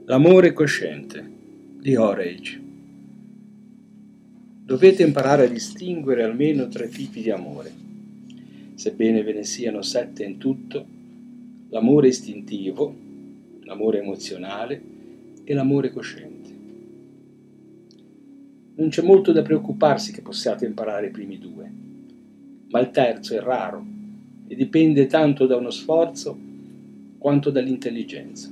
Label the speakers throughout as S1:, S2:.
S1: L'amore cosciente di Horage. Dovete imparare a distinguere almeno 3 tipi di amore, sebbene ve ne siano 7 in tutto: l'amore istintivo, l'amore emozionale e l'amore cosciente. Non c'è molto da preoccuparsi che possiate imparare i primi 2, ma il terzo è raro e dipende tanto da uno sforzo quanto dall'intelligenza.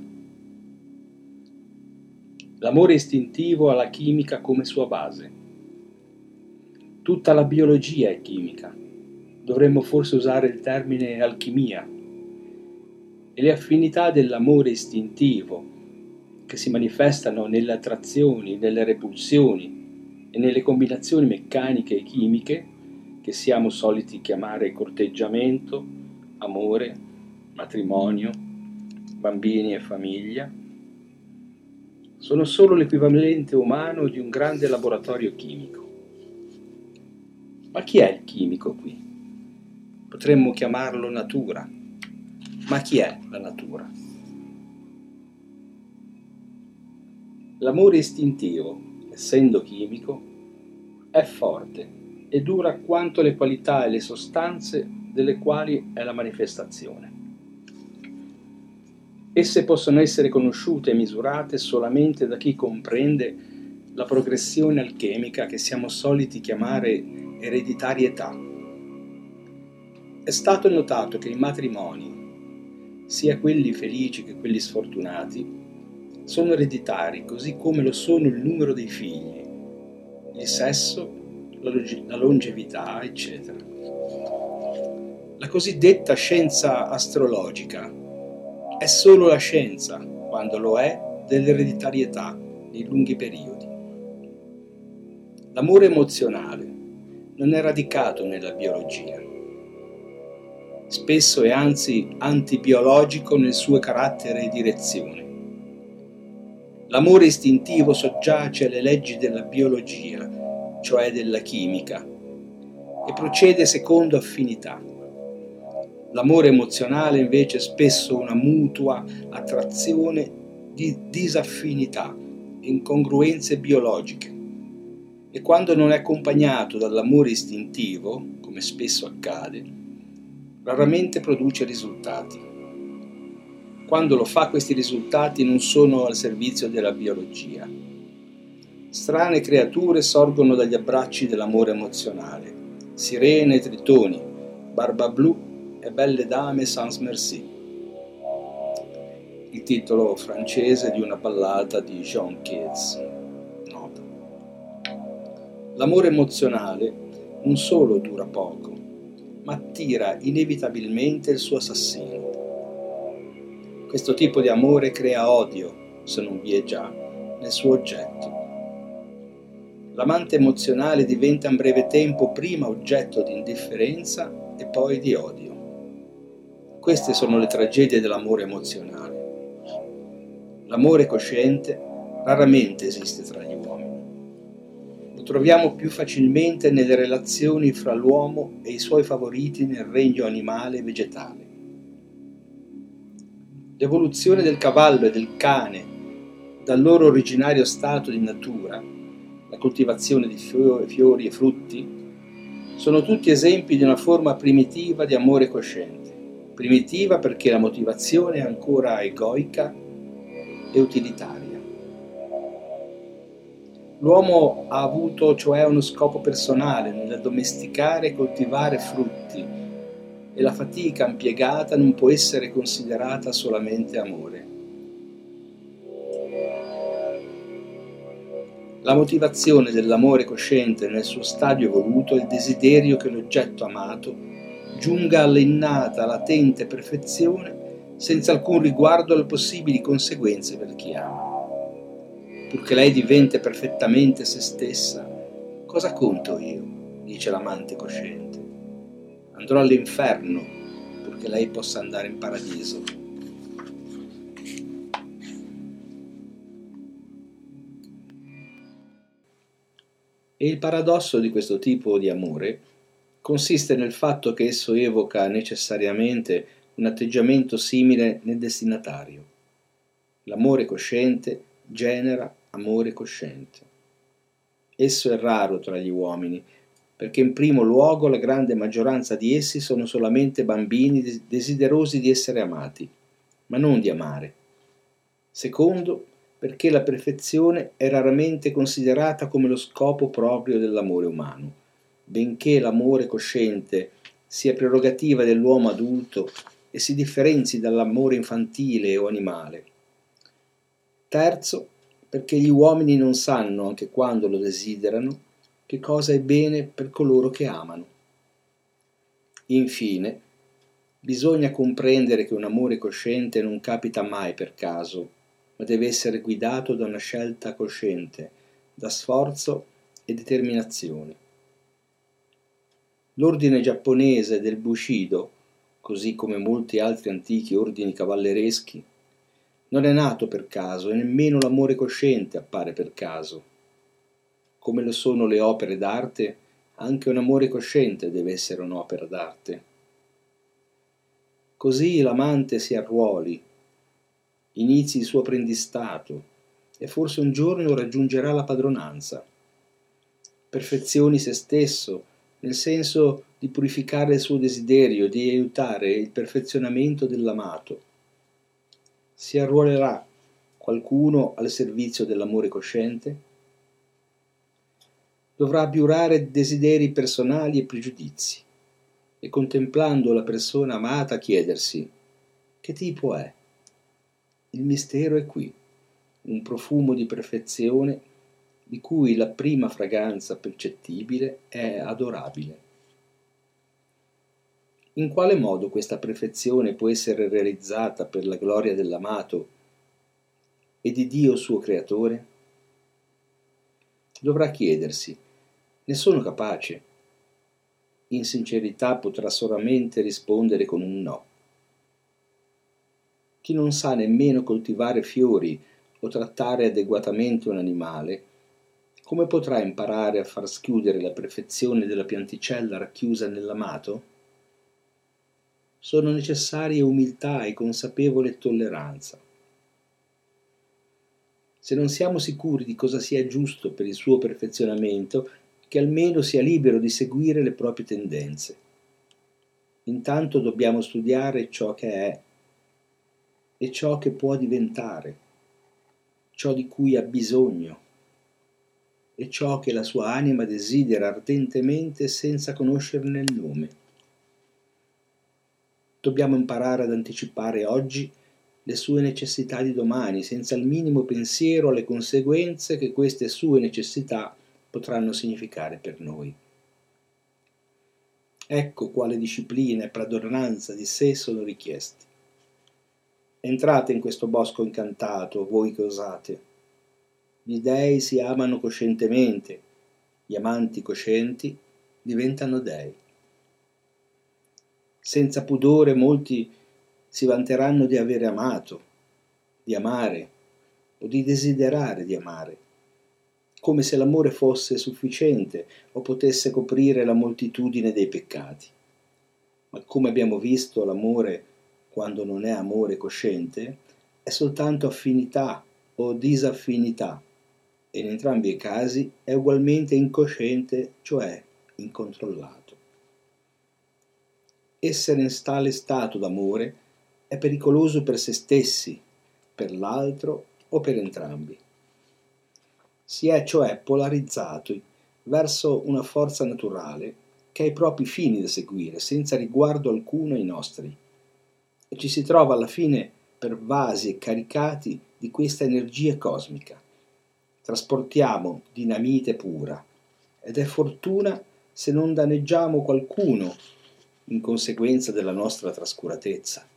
S1: L'amore istintivo ha la chimica come sua base. Tutta la biologia è chimica. Dovremmo forse usare il termine alchimia. E le affinità dell'amore istintivo, che si manifestano nelle attrazioni, nelle repulsioni e nelle combinazioni meccaniche e chimiche, che siamo soliti chiamare corteggiamento, amore, matrimonio, bambini e famiglia, sono solo l'equivalente umano di un grande laboratorio chimico. Ma chi è il chimico qui? Potremmo chiamarlo natura. Ma chi è la natura? L'amore istintivo, essendo chimico, è forte e dura quanto le qualità e le sostanze delle quali è la manifestazione. Esse possono essere conosciute e misurate solamente da chi comprende la progressione alchemica che siamo soliti chiamare ereditarietà. È stato notato che i matrimoni, sia quelli felici che quelli sfortunati, sono ereditari, così come lo sono il numero dei figli, il sesso, la longevità, eccetera. La cosiddetta scienza astrologica è solo la scienza, quando lo è, dell'ereditarietà nei lunghi periodi. L'amore emozionale non è radicato nella biologia. Spesso è anzi antibiologico nel suo carattere e direzione. L'amore istintivo soggiace alle leggi della biologia, cioè della chimica, e procede secondo affinità. L'amore emozionale invece è spesso una mutua attrazione di disaffinità, incongruenze biologiche, e quando non è accompagnato dall'amore istintivo, come spesso accade, raramente produce risultati. Quando lo fa, questi risultati non sono al servizio della biologia. Strane creature sorgono dagli abbracci dell'amore emozionale: sirene e tritoni, barba blu e belle dame sans merci. Il titolo francese di una ballata di Jean Keats. Nota. L'amore emozionale non solo dura poco, ma attira inevitabilmente il suo assassino. Questo tipo di amore crea odio, se non vi è già, nel suo oggetto. L'amante emozionale diventa in breve tempo prima oggetto di indifferenza e poi di odio. Queste sono le tragedie dell'amore emozionale. L'amore cosciente raramente esiste tra gli uomini. Lo troviamo più facilmente nelle relazioni fra l'uomo e i suoi favoriti nel regno animale e vegetale. L'evoluzione del cavallo e del cane dal loro originario stato di natura, la coltivazione di fiori e frutti, sono tutti esempi di una forma primitiva di amore cosciente. Primitiva perché la motivazione è ancora egoica e utilitaria. L'uomo ha avuto cioè uno scopo personale nell'addomesticare e coltivare frutti, e la fatica impiegata non può essere considerata solamente amore. La motivazione dell'amore cosciente nel suo stadio evoluto è il desiderio che l'oggetto amato giunga all'innata, latente perfezione senza alcun riguardo alle possibili conseguenze per chi ama. Purché lei diventi perfettamente se stessa, cosa conto io? Dice l'amante cosciente. Andrò all'inferno purché lei possa andare in paradiso. E il paradosso di questo tipo di amore consiste nel fatto che esso evoca necessariamente un atteggiamento simile nel destinatario.
S2: L'amore cosciente genera amore cosciente. Esso è raro tra gli uomini, perché in primo luogo la grande maggioranza di essi sono solamente bambini desiderosi di essere amati, ma non di amare. Secondo, perché la perfezione è raramente considerata come lo scopo proprio dell'amore umano, benché l'amore cosciente sia prerogativa dell'uomo adulto e si differenzi dall'amore infantile o animale. Terzo, perché gli uomini non sanno, anche quando lo desiderano, che cosa è bene per coloro che amano. Infine, bisogna comprendere che un amore cosciente non capita mai per caso, ma deve essere guidato da una scelta cosciente, da sforzo e determinazione. L'ordine giapponese del Bushido, così come molti altri antichi ordini cavallereschi, non è nato per caso e nemmeno l'amore cosciente appare per caso. Come lo sono le opere d'arte, anche un amore cosciente deve essere un'opera d'arte. Così l'amante si arruoli, inizi il suo apprendistato e forse un giorno raggiungerà la padronanza. Perfezioni se stesso, nel senso di purificare il suo desiderio, di aiutare il perfezionamento dell'amato. Si arruolerà qualcuno al servizio dell'amore cosciente? Dovrà abiurare desideri personali e pregiudizi e contemplando la persona amata chiedersi: che tipo è? Il mistero è qui, un profumo di perfezione di cui la prima fragranza percettibile è adorabile. In quale modo questa perfezione può essere realizzata per la gloria dell'amato e di Dio suo creatore? Dovrà chiedersi: ne sono capace? In sincerità potrà solamente rispondere con un no. Chi non sa nemmeno coltivare fiori o trattare adeguatamente un animale, come potrà imparare a far schiudere la perfezione della pianticella racchiusa nell'amato? Sono necessarie umiltà e consapevole tolleranza. Se non siamo sicuri di cosa sia giusto per il suo perfezionamento, che almeno sia libero di seguire le proprie tendenze. Intanto dobbiamo studiare ciò che è e ciò che può diventare, ciò di cui ha bisogno e ciò che la sua anima desidera ardentemente senza conoscerne il nome. Dobbiamo imparare ad anticipare oggi le sue necessità di domani, senza il minimo pensiero alle conseguenze che queste sue necessità potranno significare per noi. Ecco quale disciplina e padronanza di sé sono richiesti. Entrate in questo bosco incantato, voi che osate. Gli dei si amano coscientemente, gli amanti coscienti diventano dei. Senza pudore molti si vanteranno di avere amato, di amare o di desiderare di amare, come se l'amore fosse sufficiente o potesse coprire la moltitudine dei peccati. Ma come abbiamo visto, l'amore, quando non è amore cosciente, è soltanto affinità o disaffinità, e in entrambi i casi è ugualmente incosciente, cioè incontrollato. Essere in tale stato d'amore è pericoloso per se stessi, per l'altro o per entrambi. Si è cioè polarizzati verso una forza naturale che ha i propri fini da seguire, senza riguardo alcuno ai nostri, e ci si trova alla fine pervasi e caricati di questa energia cosmica. Trasportiamo dinamite pura, ed è fortuna se non danneggiamo qualcuno in conseguenza della nostra trascuratezza.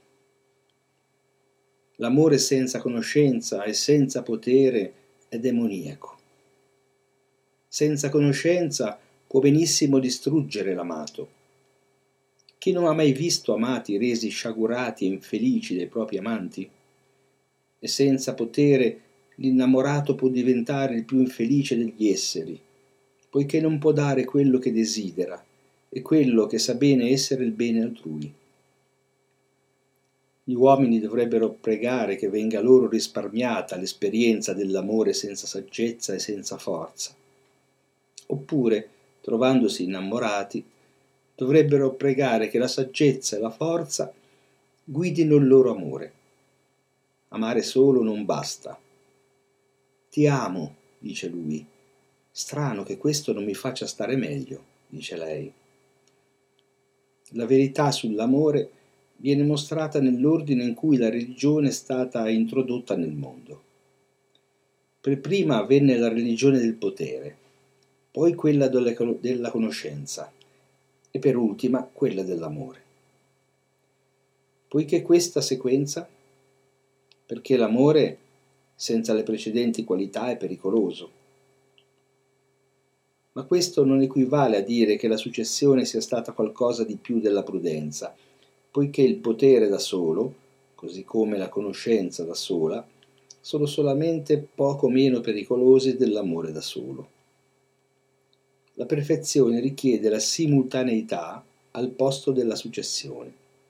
S2: L'amore senza conoscenza e senza potere è demoniaco. Senza conoscenza può benissimo distruggere l'amato. Chi non ha mai visto amati resi sciagurati e infelici dai propri amanti? E senza potere l'innamorato può diventare il più infelice degli esseri, poiché non può dare quello che desidera e quello che sa bene essere il bene altrui. Gli uomini dovrebbero pregare che venga loro risparmiata l'esperienza dell'amore senza saggezza e senza forza. Oppure, trovandosi innamorati, dovrebbero pregare che la saggezza e la forza guidino il loro amore. Amare solo non basta. Ti amo, dice lui. Strano che questo non mi faccia stare meglio, dice lei. La verità sull'amore viene mostrata nell'ordine in cui la religione è stata introdotta nel mondo. Per prima venne la religione del potere, poi quella della conoscenza e per ultima quella dell'amore. Poiché questa sequenza? Perché l'amore senza le precedenti qualità è pericoloso. Ma questo non equivale a dire che la successione sia stata qualcosa di più della prudenza, poiché il potere da solo, così come la conoscenza da sola, sono solamente poco meno pericolosi dell'amore da solo. La perfezione richiede la simultaneità al posto della successione.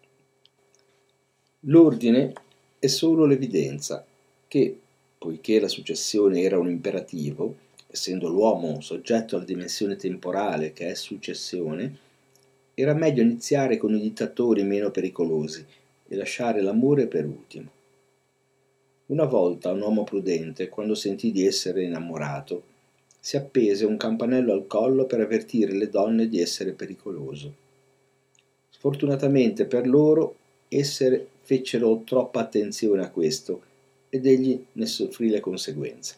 S2: L'ordine è solo l'evidenza che, poiché la successione era un imperativo, essendo l'uomo soggetto alla dimensione temporale che è successione, era meglio iniziare con i dittatori meno pericolosi e lasciare l'amore per ultimo. Una volta un uomo prudente, quando sentì di essere innamorato, si appese un campanello al collo per avvertire le donne di essere pericoloso. Sfortunatamente per loro, esse fecero troppa attenzione a questo ed egli ne soffrì le conseguenze.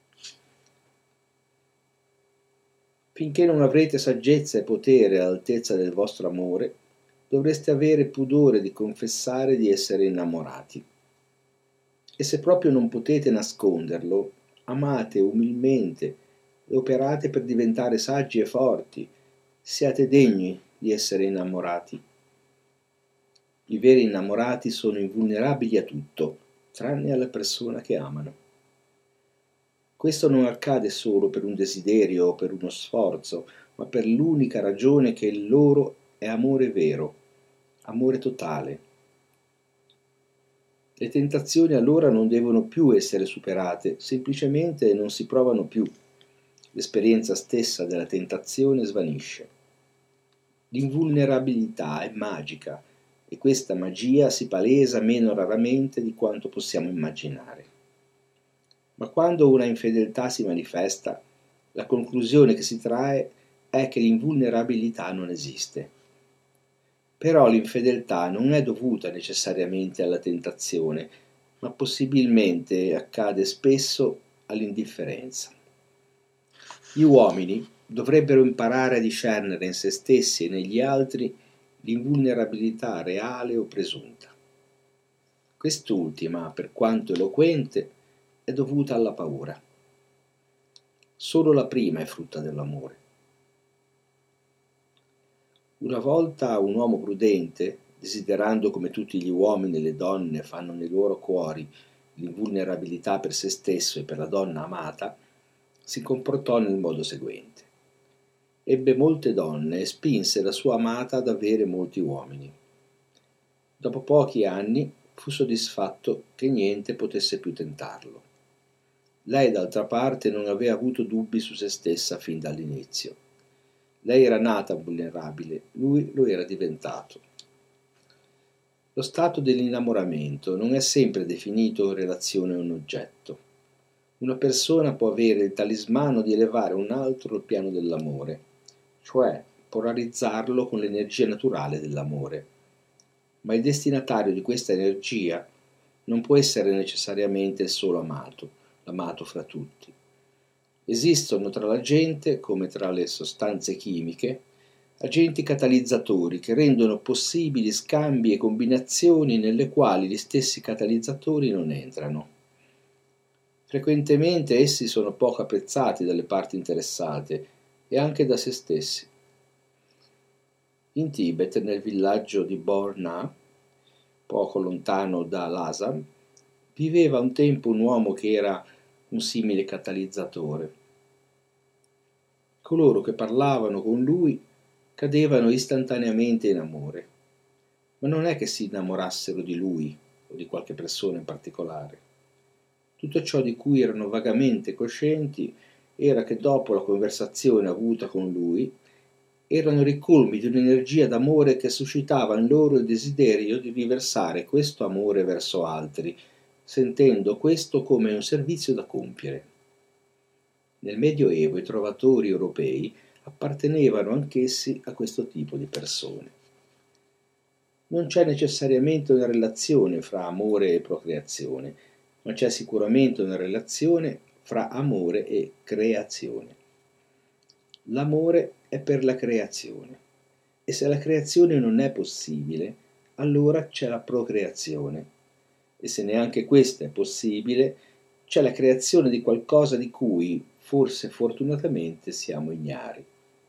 S2: Finché non avrete saggezza e potere all'altezza del vostro amore, dovreste avere pudore di confessare di essere innamorati. E se proprio non potete nasconderlo, amate umilmente e operate per diventare saggi e forti. Siate degni di essere innamorati. I veri innamorati sono invulnerabili a tutto, tranne alla persona che amano. Questo non accade solo per un desiderio o per uno sforzo, ma per l'unica ragione che il loro è amore vero, amore totale. Le tentazioni allora non devono più essere superate, semplicemente non si provano più. L'esperienza stessa della tentazione svanisce. L'invulnerabilità è magica e questa magia si palesa meno raramente di quanto possiamo immaginare. Ma quando una infedeltà si manifesta, la conclusione che si trae è che l'invulnerabilità non esiste. Però l'infedeltà non è dovuta necessariamente alla tentazione, ma possibilmente accade spesso all'indifferenza. Gli uomini dovrebbero imparare a discernere in se stessi e negli altri l'invulnerabilità reale o presunta. Quest'ultima, per quanto eloquente, è dovuta alla paura. Solo la prima è frutta dell'amore. Una volta un uomo prudente, desiderando come tutti gli uomini e le donne fanno nei loro cuori l'invulnerabilità per se stesso e per la donna amata, si comportò nel modo seguente. Ebbe molte donne e spinse la sua amata ad avere molti uomini. Dopo pochi anni fu soddisfatto che niente potesse più tentarlo. Lei, d'altra parte, non aveva avuto dubbi su se stessa fin dall'inizio. Lei era nata vulnerabile, lui lo era diventato. Lo stato dell'innamoramento non è sempre definito in relazione a un oggetto. Una persona può avere il talismano di elevare un altro al piano dell'amore, cioè polarizzarlo con l'energia naturale dell'amore. Ma il destinatario di questa energia non può essere necessariamente il solo amato, l'amato fra tutti. Esistono tra la gente, come tra le sostanze chimiche, agenti catalizzatori che rendono possibili scambi e combinazioni nelle quali gli stessi catalizzatori non entrano. Frequentemente essi sono poco apprezzati dalle parti interessate e anche da se stessi. In Tibet, nel villaggio di Borna, poco lontano da Lhasa, viveva un tempo un uomo che era un simile catalizzatore. Coloro che parlavano con lui cadevano istantaneamente in amore. ma non è che si innamorassero di lui o di qualche persona in particolare. Tutto ciò di cui erano vagamente coscienti era che dopo la conversazione avuta con lui erano ricolmi di un'energia d'amore che suscitava in loro il desiderio di riversare questo amore verso altri, sentendo questo come un servizio da compiere. Nel Medioevo i trovatori europei appartenevano anch'essi a questo tipo di persone. Non c'è necessariamente una relazione fra amore e procreazione, ma c'è sicuramente una relazione fra amore e creazione. L'amore è per la creazione, e se la creazione non è possibile, allora c'è la procreazione, e se neanche questa è possibile, c'è la creazione di qualcosa di cui, forse fortunatamente, siamo ignari.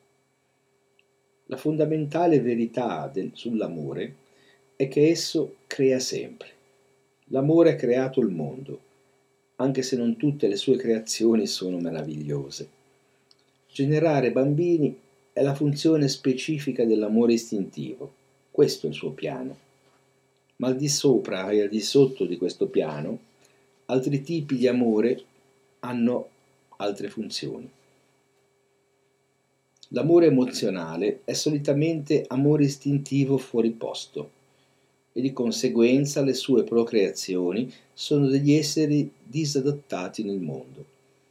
S2: La fondamentale verità sull'amore è che esso crea sempre. L'amore ha creato il mondo, anche se non tutte le sue creazioni sono meravigliose. Generare bambini è la funzione specifica dell'amore istintivo, questo è il suo piano. Ma al di sopra e al di sotto di questo piano, altri tipi di amore hanno altre funzioni. L'amore emozionale è solitamente amore istintivo fuori posto e di conseguenza le sue procreazioni sono degli esseri disadattati nel mondo.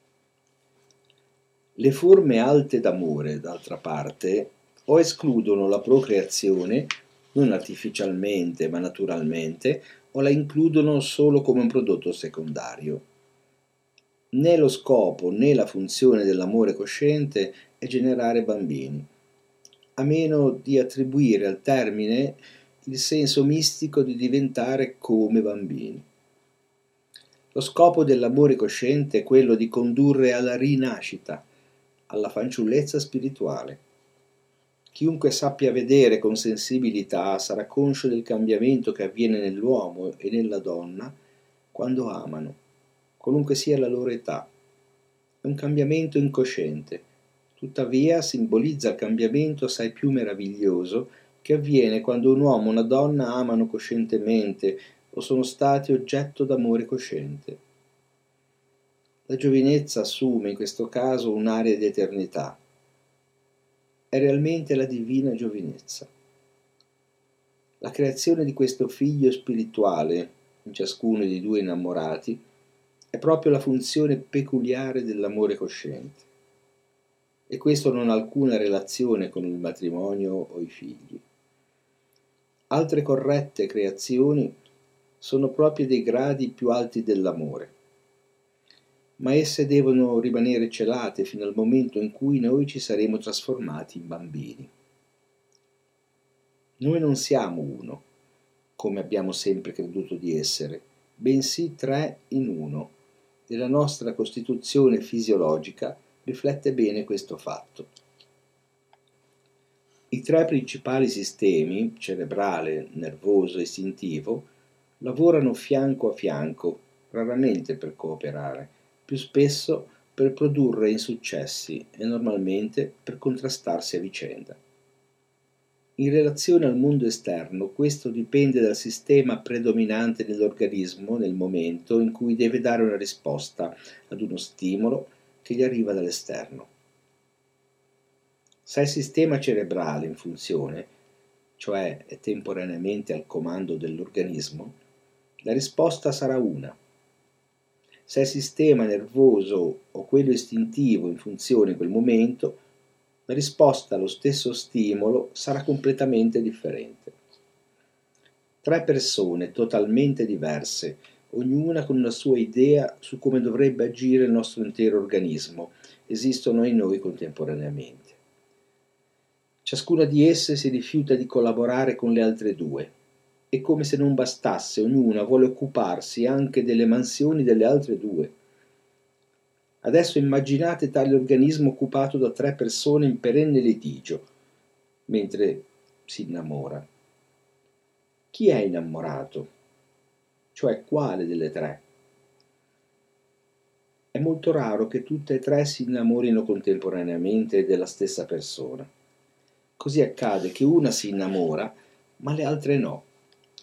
S2: Le forme alte d'amore, d'altra parte, o escludono la procreazione, non artificialmente ma naturalmente, o la includono solo come un prodotto secondario. Né lo scopo né la funzione dell'amore cosciente è generare bambini, a meno di attribuire al termine il senso mistico di diventare come bambini. Lo scopo dell'amore cosciente è quello di condurre alla rinascita, alla fanciullezza spirituale. Chiunque sappia vedere con sensibilità sarà conscio del cambiamento che avviene nell'uomo e nella donna quando amano, qualunque sia la loro età. È un cambiamento incosciente, tuttavia simbolizza il cambiamento assai più meraviglioso che avviene quando un uomo e una donna amano coscientemente o sono stati oggetto d'amore cosciente. La giovinezza assume in questo caso un'aria di eternità. È realmente la divina giovinezza. La creazione di questo figlio spirituale in ciascuno dei due innamorati è proprio la funzione peculiare dell'amore cosciente. E questo non ha alcuna relazione con il matrimonio o i figli. Altre corrette creazioni sono proprio dei gradi più alti dell'amore, ma esse devono rimanere celate fino al momento in cui noi ci saremo trasformati in bambini. Noi non siamo uno, come abbiamo sempre creduto di essere, bensì tre in uno, e la nostra costituzione fisiologica riflette bene questo fatto. I tre principali sistemi, cerebrale, nervoso e istintivo, lavorano fianco a fianco, raramente per cooperare, più spesso per produrre insuccessi e normalmente per contrastarsi a vicenda. In relazione al mondo esterno, questo dipende dal sistema predominante dell'organismo nel momento in cui deve dare una risposta ad uno stimolo che gli arriva dall'esterno. Se il sistema cerebrale in funzione, cioè è temporaneamente al comando dell'organismo, la risposta sarà una. Se il sistema nervoso o quello istintivo in funzione in quel momento, la risposta allo stesso stimolo sarà completamente differente. Tre persone totalmente diverse, ognuna con una sua idea su come dovrebbe agire il nostro intero organismo, esistono in noi contemporaneamente. Ciascuna di esse si rifiuta di collaborare con le altre due e, come se non bastasse, ognuna vuole occuparsi anche delle mansioni delle altre due. Adesso immaginate tale organismo occupato da tre persone in perenne litigio, mentre si innamora. Chi è innamorato? Cioè quale delle tre? È molto raro che tutte e tre si innamorino contemporaneamente della stessa persona. Così accade che una si innamora, ma le altre no.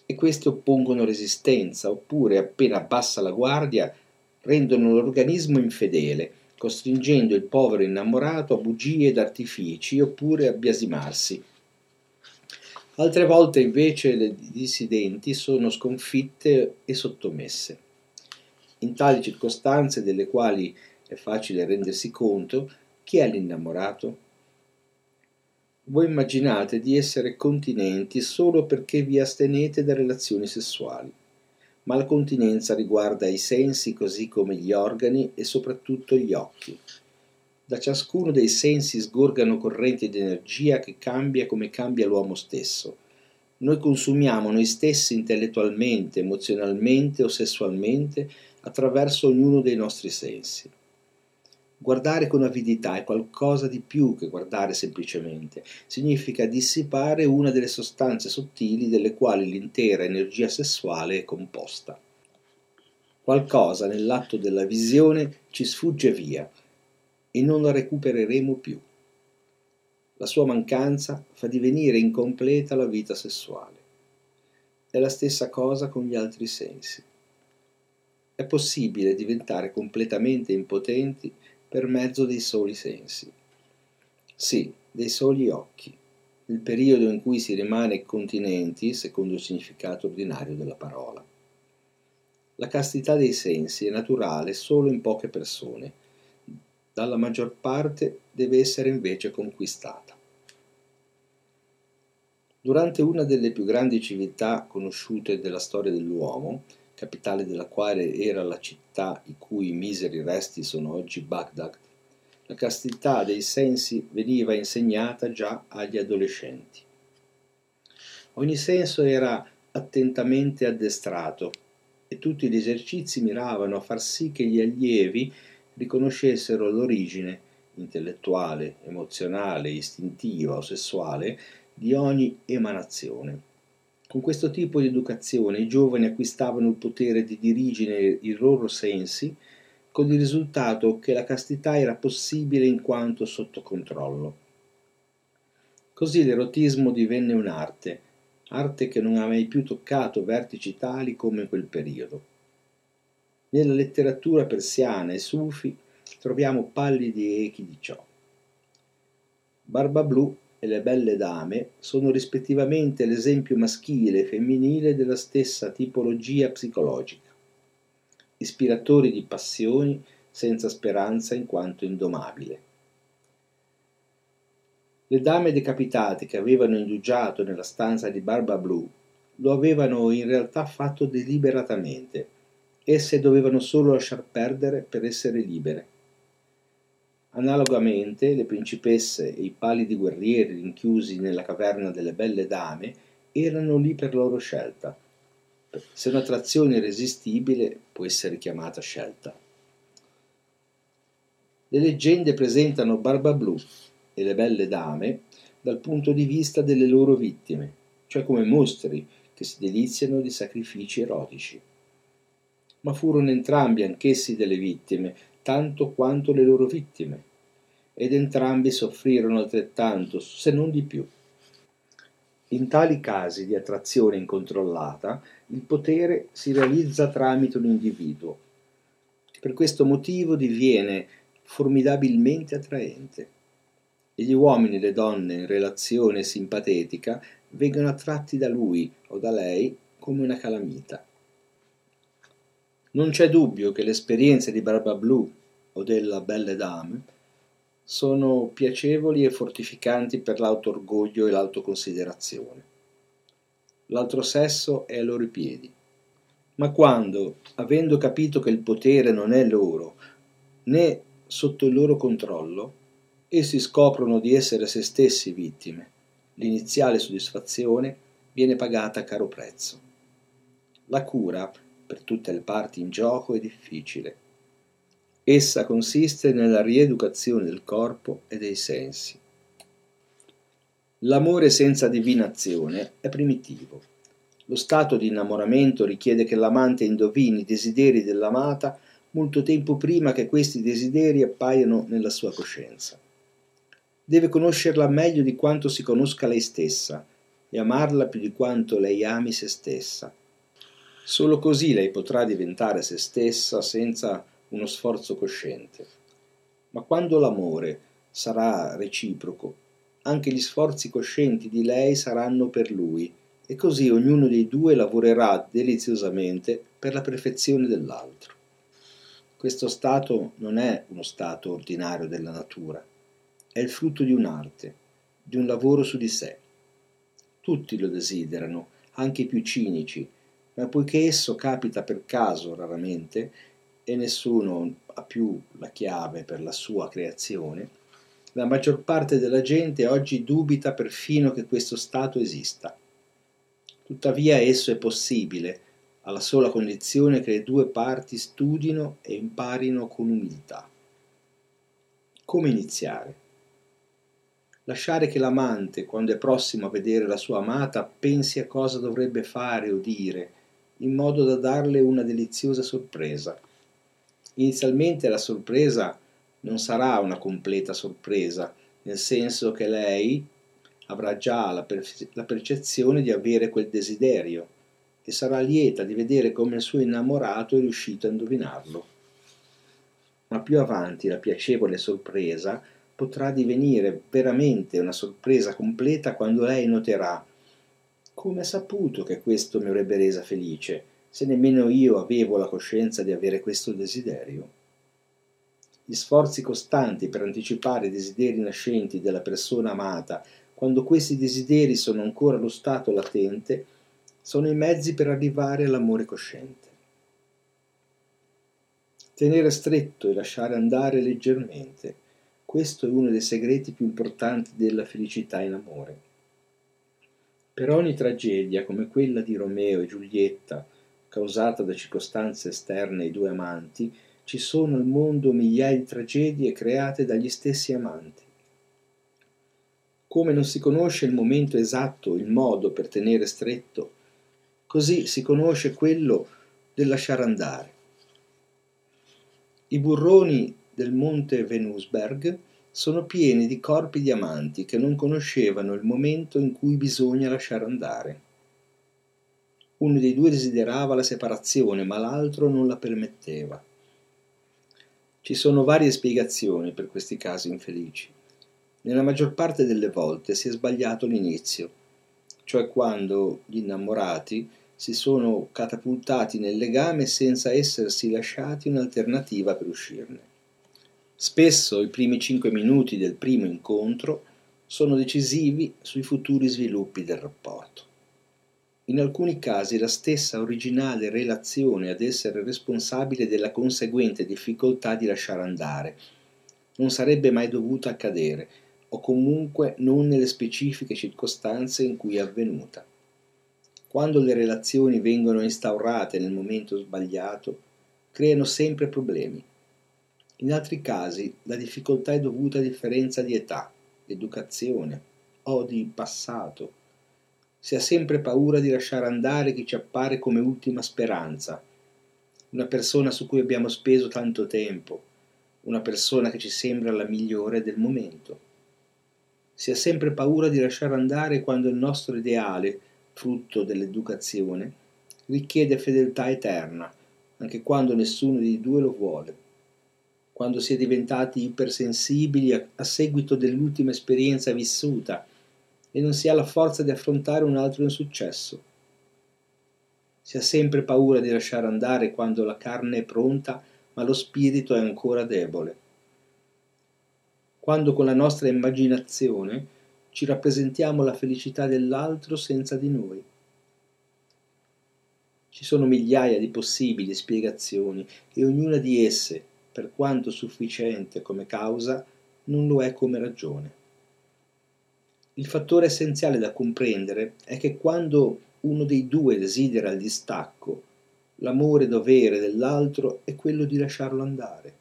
S2: e queste oppongono resistenza, oppure appena abbassa la guardia rendono l'organismo infedele, costringendo il povero innamorato a bugie ed artifici oppure a biasimarsi. Altre volte invece le dissidenti sono sconfitte e sottomesse. In tali circostanze, delle quali è facile rendersi conto, chi è l'innamorato? Voi immaginate di essere continenti solo perché vi astenete da relazioni sessuali, ma la continenza riguarda i sensi così come gli organi e soprattutto gli occhi. Da ciascuno dei sensi sgorgano correnti di energia che cambia come cambia l'uomo stesso. Noi consumiamo noi stessi intellettualmente, emozionalmente o sessualmente attraverso ognuno dei nostri sensi. Guardare con avidità è qualcosa di più che guardare semplicemente. Significa dissipare una delle sostanze sottili delle quali l'intera energia sessuale è composta. Qualcosa nell'atto della visione ci sfugge via e non la recupereremo più. La sua mancanza fa divenire incompleta la vita sessuale. È la stessa cosa con gli altri sensi. È possibile diventare completamente impotenti per mezzo dei soli sensi. Sì, dei soli occhi, il periodo in cui si rimane continenti, secondo il significato ordinario della parola. La castità dei sensi è naturale solo in poche persone, dalla maggior parte deve essere invece conquistata. Durante una delle più grandi civiltà conosciute della storia dell'uomo, capitale della quale era la città i cui miseri resti sono oggi Baghdad, la castità dei sensi veniva insegnata già agli adolescenti. Ogni senso era attentamente addestrato e tutti gli esercizi miravano a far sì che gli allievi riconoscessero l'origine intellettuale, emozionale, istintiva o sessuale di ogni emanazione. Con questo tipo di educazione i giovani acquistavano il potere di dirigere i loro sensi, con il risultato che la castità era possibile in quanto sotto controllo. Così l'erotismo divenne un'arte, arte che non ha mai più toccato vertici tali come in quel periodo. Nella letteratura persiana e sufi troviamo pallidi echi di ciò. Barbablù e le belle dame sono rispettivamente l'esempio maschile e femminile della stessa tipologia psicologica, ispiratori di passioni senza speranza in quanto indomabile. Le dame decapitate che avevano indugiato nella stanza di Barbablù lo avevano in realtà fatto deliberatamente. Esse dovevano solo lasciar perdere per essere libere. Analogamente, le principesse e i pallidi guerrieri rinchiusi nella caverna delle belle dame erano lì per loro scelta. Se un'attrazione irresistibile può essere chiamata scelta. Le leggende presentano Barbablù e le belle dame dal punto di vista delle loro vittime, cioè come mostri che si deliziano di sacrifici erotici. Ma furono entrambi anch'essi delle vittime, tanto quanto le loro vittime, ed entrambi soffrirono altrettanto, se non di più. In tali casi di attrazione incontrollata, il potere si realizza tramite un individuo. Per questo motivo diviene formidabilmente attraente. E gli uomini e le donne in relazione simpatetica vengono attratti da lui o da lei come una calamita. Non c'è dubbio che le esperienze di Barbablù o della Belle Dame sono piacevoli e fortificanti per l'auto-orgoglio e l'autoconsiderazione. L'altro sesso è ai loro piedi. Ma quando, avendo capito che il potere non è loro, né sotto il loro controllo, essi scoprono di essere se stessi vittime, l'iniziale soddisfazione viene pagata a caro prezzo. La cura, per tutte le parti in gioco, è difficile. Essa consiste nella rieducazione del corpo e dei sensi. L'amore senza divinazione è primitivo. Lo stato di innamoramento richiede che l'amante indovini i desideri dell'amata molto tempo prima che questi desideri appaiano nella sua coscienza. Deve conoscerla meglio di quanto si conosca lei stessa, e amarla più di quanto lei ami se stessa. Solo così lei potrà diventare se stessa senza uno sforzo cosciente. Ma quando l'amore sarà reciproco, anche gli sforzi coscienti di lei saranno per lui, e così ognuno dei due lavorerà deliziosamente per la perfezione dell'altro. Questo stato non è uno stato ordinario della natura, è il frutto di un'arte, di un lavoro su di sé. Tutti lo desiderano, anche i più cinici, ma poiché esso capita per caso raramente e nessuno ha più la chiave per la sua creazione, la maggior parte della gente oggi dubita perfino che questo stato esista. Tuttavia esso è possibile, alla sola condizione che le due parti studino e imparino con umiltà. Come iniziare? Lasciare che l'amante, quando è prossimo a vedere la sua amata, pensi a cosa dovrebbe fare o dire, in modo da darle una deliziosa sorpresa. Inizialmente la sorpresa non sarà una completa sorpresa, nel senso che lei avrà già la percezione di avere quel desiderio e sarà lieta di vedere come il suo innamorato è riuscito a indovinarlo. Ma più avanti la piacevole sorpresa potrà divenire veramente una sorpresa completa quando lei noterà: come ha saputo che questo mi avrebbe resa felice, se nemmeno io avevo la coscienza di avere questo desiderio? Gli sforzi costanti per anticipare i desideri nascenti della persona amata, quando questi desideri sono ancora allo stato latente, sono i mezzi per arrivare all'amore cosciente. Tenere stretto e lasciare andare leggermente, questo è uno dei segreti più importanti della felicità in amore. Per ogni tragedia, come quella di Romeo e Giulietta, causata da circostanze esterne ai due amanti, ci sono al mondo migliaia di tragedie create dagli stessi amanti. Come non si conosce il momento esatto, il modo per tenere stretto, così si conosce quello del lasciare andare. I burroni del monte Venusberg sono pieni di corpi di amanti che non conoscevano il momento in cui bisogna lasciare andare. Uno dei due desiderava la separazione, ma l'altro non la permetteva. Ci sono varie spiegazioni per questi casi infelici. Nella maggior parte delle volte si è sbagliato l'inizio, cioè quando gli innamorati si sono catapultati nel legame senza essersi lasciati un'alternativa per uscirne. Spesso i primi 5 minuti del primo incontro sono decisivi sui futuri sviluppi del rapporto. In alcuni casi la stessa originale relazione ad essere responsabile della conseguente difficoltà di lasciare andare non sarebbe mai dovuta accadere, o comunque non nelle specifiche circostanze in cui è avvenuta. Quando le relazioni vengono instaurate nel momento sbagliato, creano sempre problemi. In altri casi la difficoltà è dovuta a differenza di età, educazione o di passato. Si ha sempre paura di lasciare andare chi ci appare come ultima speranza, una persona su cui abbiamo speso tanto tempo, una persona che ci sembra la migliore del momento. Si ha sempre paura di lasciare andare quando il nostro ideale, frutto dell'educazione, richiede fedeltà eterna, anche quando nessuno dei due lo vuole. Quando si è diventati ipersensibili a seguito dell'ultima esperienza vissuta e non si ha la forza di affrontare un altro insuccesso. Si ha sempre paura di lasciare andare quando la carne è pronta ma lo spirito è ancora debole. Quando con la nostra immaginazione ci rappresentiamo la felicità dell'altro senza di noi. Ci sono migliaia di possibili spiegazioni e ognuna di esse, per quanto sufficiente come causa, non lo è come ragione. Il fattore essenziale da comprendere è che quando uno dei due desidera il distacco, l'amore dovere dell'altro è quello di lasciarlo andare.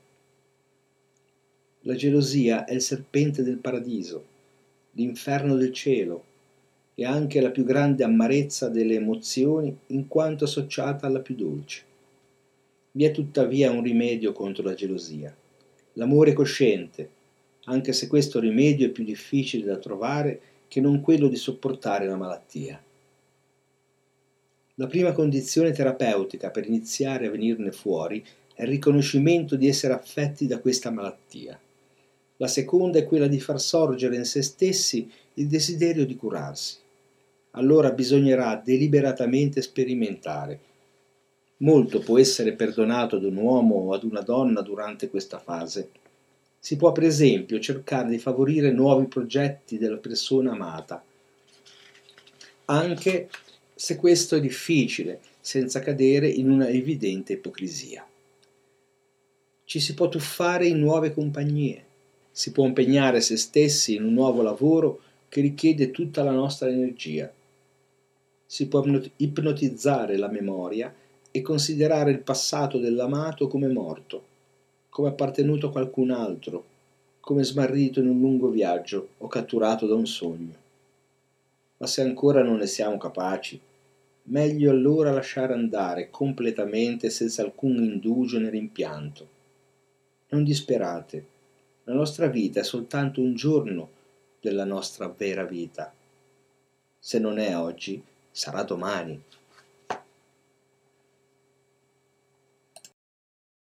S2: La gelosia è il serpente del paradiso, l'inferno del cielo e anche la più grande amarezza delle emozioni in quanto associata alla più dolce. Vi è tuttavia un rimedio contro la gelosia, l'amore cosciente, anche se questo rimedio è più difficile da trovare che non quello di sopportare la malattia. La prima condizione terapeutica per iniziare a venirne fuori è il riconoscimento di essere affetti da questa malattia. La seconda è quella di far sorgere in se stessi il desiderio di curarsi. Allora bisognerà deliberatamente sperimentare. Molto può essere perdonato ad un uomo o ad una donna durante questa fase. Si può per esempio cercare di favorire nuovi progetti della persona amata, anche se questo è difficile, senza cadere in una evidente ipocrisia. Ci si può tuffare in nuove compagnie, si può impegnare se stessi in un nuovo lavoro che richiede tutta la nostra energia. Si può ipnotizzare la memoria e considerare il passato dell'amato come morto, come appartenuto a qualcun altro, come smarrito in un lungo viaggio o catturato da un sogno. Ma se ancora non ne siamo capaci, meglio allora lasciare andare completamente senza alcun indugio né rimpianto. Non disperate, la nostra vita è soltanto un giorno della nostra vera vita. Se non è oggi, sarà domani.